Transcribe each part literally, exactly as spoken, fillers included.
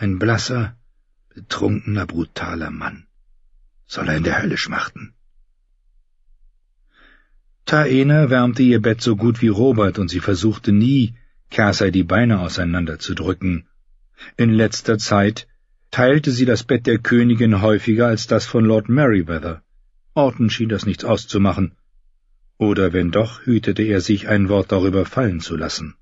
Ein blasser, betrunkener, brutaler Mann. Soll er in der Hölle schmachten? Taena wärmte ihr Bett so gut wie Robert, und sie versuchte nie, Cersei die Beine auseinanderzudrücken. In letzter Zeit teilte sie das Bett der Königin häufiger als das von Lord Merryweather. Orton schien das nichts auszumachen. Oder wenn doch, hütete er sich, ein Wort darüber fallen zu lassen.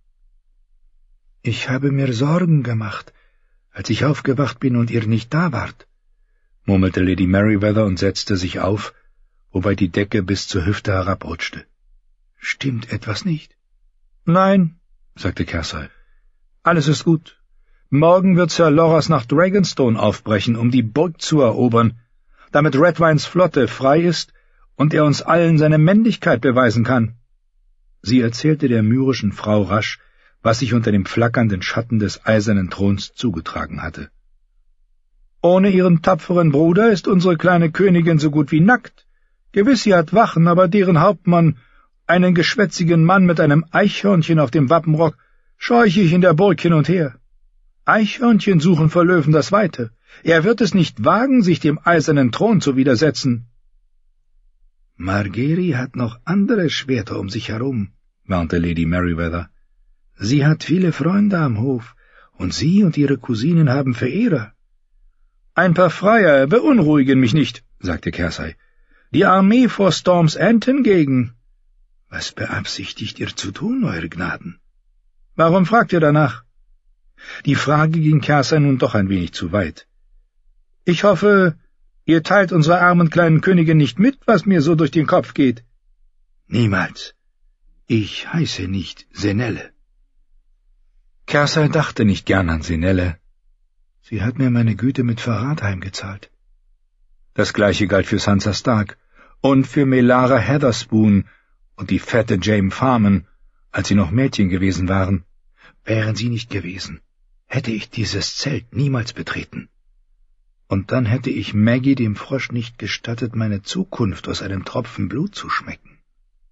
»Ich habe mir Sorgen gemacht, als ich aufgewacht bin und ihr nicht da wart«, murmelte Lady Merryweather und setzte sich auf, wobei die Decke bis zur Hüfte herabrutschte. »Stimmt etwas nicht?« »Nein«, sagte Cersei. »Alles ist gut. Morgen wird Sir Loras nach Dragonstone aufbrechen, um die Burg zu erobern, damit Redwynes Flotte frei ist und er uns allen seine Männlichkeit beweisen kann.« Sie erzählte der myrischen Frau rasch, was sich unter dem flackernden Schatten des eisernen Throns zugetragen hatte. »Ohne ihren tapferen Bruder ist unsere kleine Königin so gut wie nackt. Gewiss, sie hat Wachen, aber deren Hauptmann, einen geschwätzigen Mann mit einem Eichhörnchen auf dem Wappenrock, scheuche ich in der Burg hin und her. Eichhörnchen suchen vor Löwen das Weite. Er wird es nicht wagen, sich dem eisernen Thron zu widersetzen.« »Margaery hat noch andere Schwerter um sich herum«, warnte Lady Merryweather. »Sie hat viele Freunde am Hof, und sie und ihre Cousinen haben Verehrer.« »Ein paar Freier beunruhigen mich nicht«, sagte Cersei. »Die Armee vor Storm's End hingegen.« »Was beabsichtigt ihr zu tun, Eure Gnaden?« »Warum fragt ihr danach?« Die Frage ging Cersei nun doch ein wenig zu weit. »Ich hoffe, ihr teilt unserer armen kleinen Königin nicht mit, was mir so durch den Kopf geht.« »Niemals. Ich heiße nicht Senelle.« Cersei dachte nicht gern an Senelle. Sie hat mir meine Güte mit Verrat heimgezahlt. Das Gleiche galt für Sansa Stark und für Melara Heatherspoon und die fette Jane Farman, als sie noch Mädchen gewesen waren. Wären sie nicht gewesen, hätte ich dieses Zelt niemals betreten. Und dann hätte ich Maggie dem Frosch nicht gestattet, meine Zukunft aus einem Tropfen Blut zu schmecken.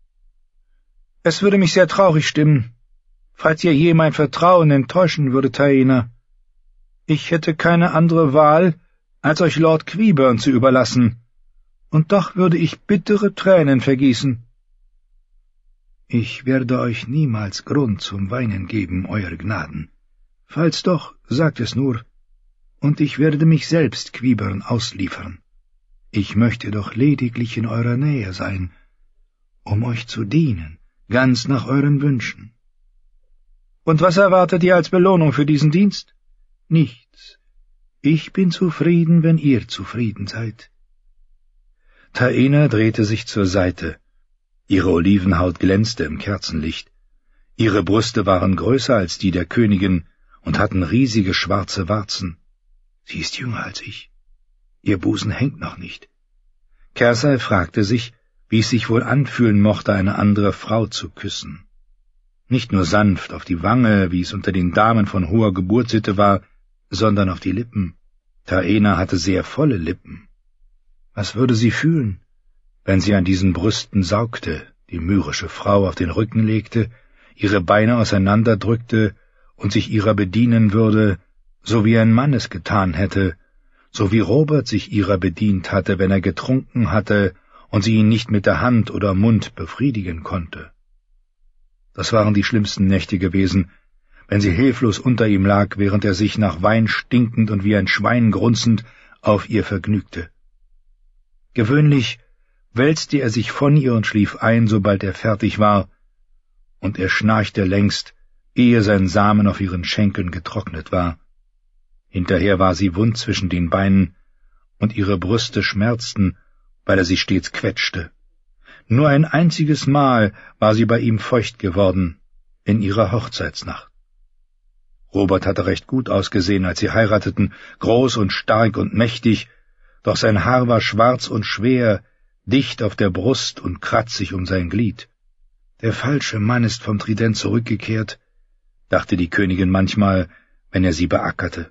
Es würde mich sehr traurig stimmen, falls ihr je mein Vertrauen enttäuschen würde, Taena. Ich hätte keine andere Wahl, als euch Lord Qyburn zu überlassen, und doch würde ich bittere Tränen vergießen. Ich werde euch niemals Grund zum Weinen geben, Eure Gnaden. Falls doch, sagt es nur, und ich werde mich selbst Qyburn ausliefern. Ich möchte doch lediglich in eurer Nähe sein, um euch zu dienen, ganz nach euren Wünschen. Und was erwartet ihr als Belohnung für diesen Dienst? Nichts. Ich bin zufrieden, wenn ihr zufrieden seid. Taena drehte sich zur Seite. Ihre Olivenhaut glänzte im Kerzenlicht. Ihre Brüste waren größer als die der Königin und hatten riesige schwarze Warzen. Sie ist jünger als ich. Ihr Busen hängt noch nicht. Cersei fragte sich, wie es sich wohl anfühlen mochte, eine andere Frau zu küssen. Nicht nur sanft auf die Wange, wie es unter den Damen von hoher Geburtssitte war, sondern auf die Lippen. Taena hatte sehr volle Lippen. Was würde sie fühlen, wenn sie an diesen Brüsten saugte, die myrrische Frau auf den Rücken legte, ihre Beine auseinanderdrückte und sich ihrer bedienen würde, so wie ein Mann es getan hätte, so wie Robert sich ihrer bedient hatte, wenn er getrunken hatte und sie ihn nicht mit der Hand oder Mund befriedigen konnte. Das waren die schlimmsten Nächte gewesen, wenn sie hilflos unter ihm lag, während er sich nach Wein stinkend und wie ein Schwein grunzend auf ihr vergnügte. Gewöhnlich wälzte er sich von ihr und schlief ein, sobald er fertig war, und er schnarchte längst, ehe sein Samen auf ihren Schenkeln getrocknet war. Hinterher war sie wund zwischen den Beinen, und ihre Brüste schmerzten, weil er sie stets quetschte. Nur ein einziges Mal war sie bei ihm feucht geworden, in ihrer Hochzeitsnacht. Robert hatte recht gut ausgesehen, als sie heirateten, groß und stark und mächtig, doch sein Haar war schwarz und schwer, dicht auf der Brust und kratzig um sein Glied. Der falsche Mann ist vom Trident zurückgekehrt, dachte die Königin manchmal, wenn er sie beackerte.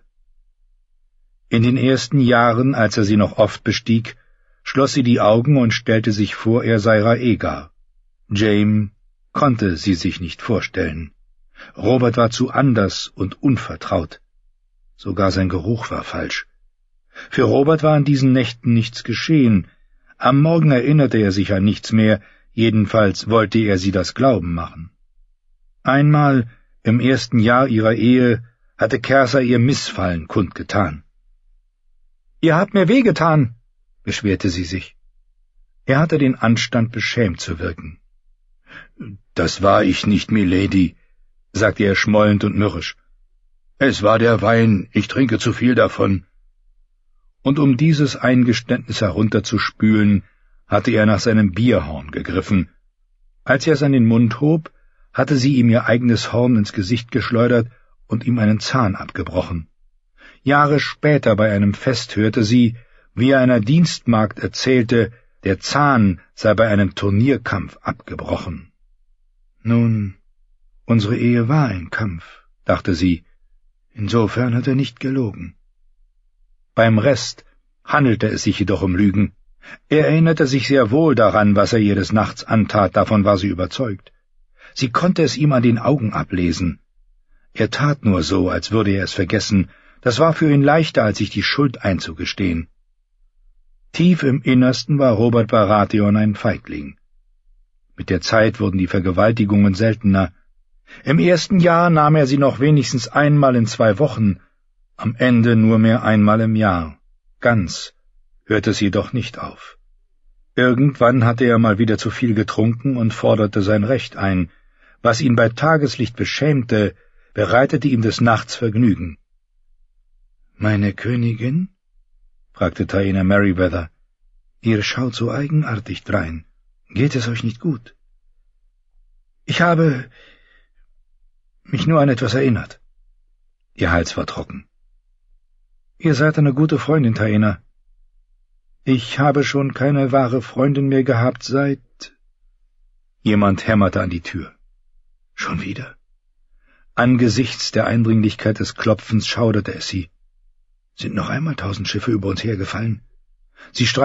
In den ersten Jahren, als er sie noch oft bestieg, schloss sie die Augen und stellte sich vor, er sei Rhaegar. Jaime konnte sie sich nicht vorstellen. Robert war zu anders und unvertraut. sogar sein Geruch war falsch. Für Robert war in diesen Nächten nichts geschehen. Am Morgen erinnerte er sich an nichts mehr, jedenfalls wollte er sie das glauben machen. Einmal, im ersten Jahr ihrer Ehe, hatte Cersa ihr Missfallen kundgetan. »Ihr habt mir wehgetan«, beschwerte sie sich. Er hatte den Anstand, beschämt zu wirken. »Das war ich nicht, Milady«, sagte er schmollend und mürrisch. »Es war der Wein, ich trinke zu viel davon.« Und um dieses Eingeständnis herunterzuspülen, hatte er nach seinem Bierhorn gegriffen. Als er es an den Mund hob, hatte sie ihm ihr eigenes Horn ins Gesicht geschleudert und ihm einen Zahn abgebrochen. Jahre später bei einem Fest hörte sie, wie er einer Dienstmagd erzählte, der Zahn sei bei einem Turnierkampf abgebrochen. Nun, unsere Ehe war ein Kampf, dachte sie. Insofern hat er nicht gelogen. Beim Rest handelte es sich jedoch um Lügen. Er erinnerte sich sehr wohl daran, was er ihr des Nachts antat, davon war sie überzeugt. Sie konnte es ihm an den Augen ablesen. Er tat nur so, als würde er es vergessen. Das war für ihn leichter, als sich die Schuld einzugestehen. Tief im Innersten war Robert Baratheon ein Feigling. Mit der Zeit wurden die Vergewaltigungen seltener. Im ersten Jahr nahm er sie noch wenigstens einmal in zwei Wochen, am Ende nur mehr einmal im Jahr. Ganz hörte es jedoch nicht auf. Irgendwann hatte er mal wieder zu viel getrunken und forderte sein Recht ein. Was ihn bei Tageslicht beschämte, bereitete ihm des Nachts Vergnügen. »Meine Königin?« fragte Taena Merryweather. »Ihr schaut so eigenartig drein. Geht es euch nicht gut?« »Ich habe mich nur an etwas erinnert.« Ihr Hals war trocken. »Ihr seid eine gute Freundin, Taena.« »Ich habe schon keine wahre Freundin mehr gehabt seit...« Jemand hämmerte an die Tür. »Schon wieder?« Angesichts der Eindringlichkeit des Klopfens schauderte es sie. »Sind noch einmal tausend Schiffe über uns hergefallen?« Sie